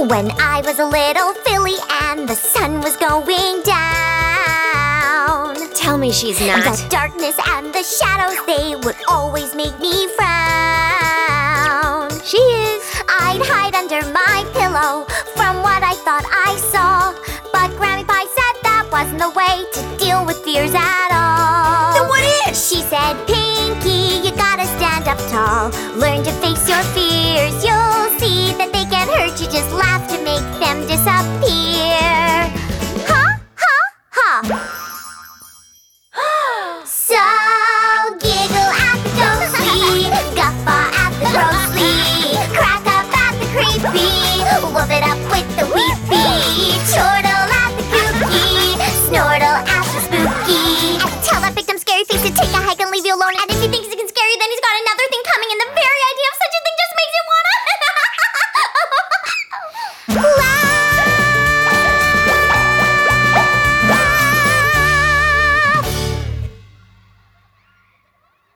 When I was a little filly and the sun was going down. Tell me she's not. The darkness and the shadows, they would always make me frown. She is. I'd hide under my pillow from what I thought I saw. But Grammy Pie said that wasn't the way to deal with fears at all. Then what is? She said, Pinky, you gotta stand up tall. Learn to face your fears.